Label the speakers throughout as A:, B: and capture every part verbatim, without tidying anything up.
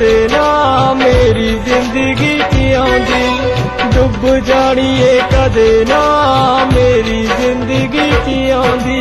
A: कदे ना मेरी जिंदगी च आउंदी, डुब जानी ए कदे ना मेरी जिंदगी च आउंदी।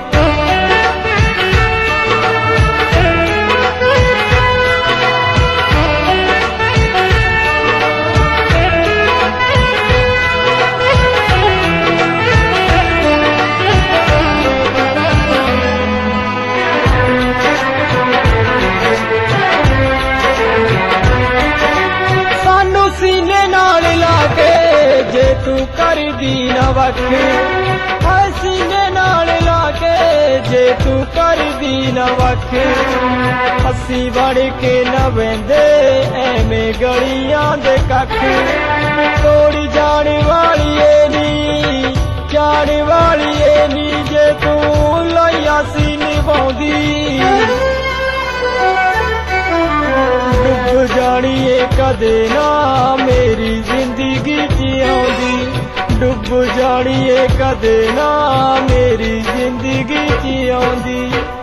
A: सीने नाल लाके जे तू कर दी न वख, सीने नाल लाके जे तू कर दी न वख, हसी बड़ के न वेंदे एवें गलियां दे कख। तोड़ी जान वाली ए नी जान वाली ए नी जे तू लइया सी निभाउंदी, डुब जानी ए कदे ना मेरी जिंदगी च आउंदी, डुब जानी ए कदे ना मेरी जिंदगी च आउंदी।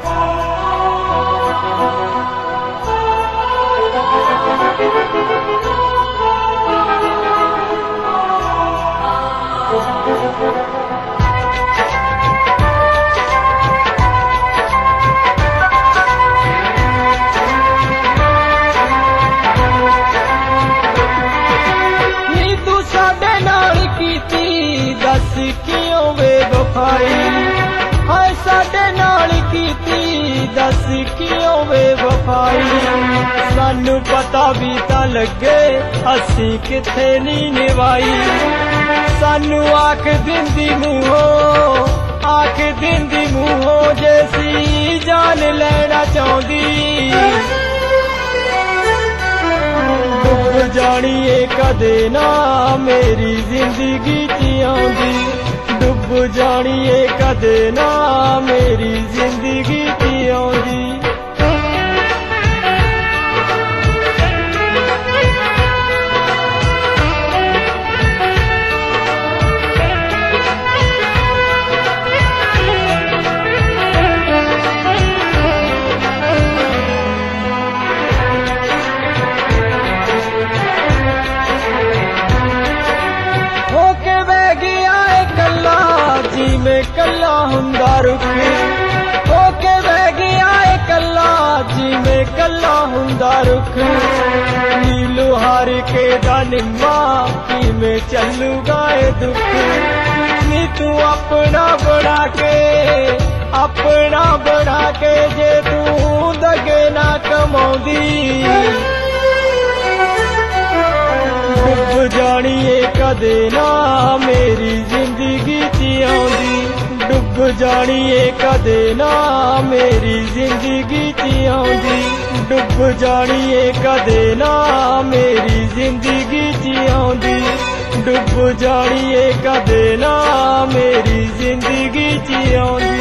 A: दस क्यों वे वफाई, हाय साडे नाल कीती दस क्यों वे वफाई। सानू पता भी तां लगे असी किथे नी निभाई, सानू आख दिंदी मूहों आख दिंदी मूहों जैसी जान लेना चाहुंदी, डुब जानी ए कदे ना मेरी जिंदगी च आउंदी, डुब जानी ए कदे ना मेरी जिंदगी च आउंदी। जी मैं कला हुंदा रुख होके बह गया ए कला, जी मैं कला हुंदा रुख। नीलू हार के दानिमा की मैं चलूगा ए दुख, नी तू अपना बना के अपना बना के जे तू दगे ना कमाउंदी, डुब जानी ए कदे ना मेरी जिंदगी च आउंदी, डुब जानी ए कदे ना मेरी जिंदगी च आउंदी, डुब जानी ए कदे ना मेरी जिंदगी च आउंदी, डुब जानी ए कदे ना मेरी जिंदगी च आउंदी।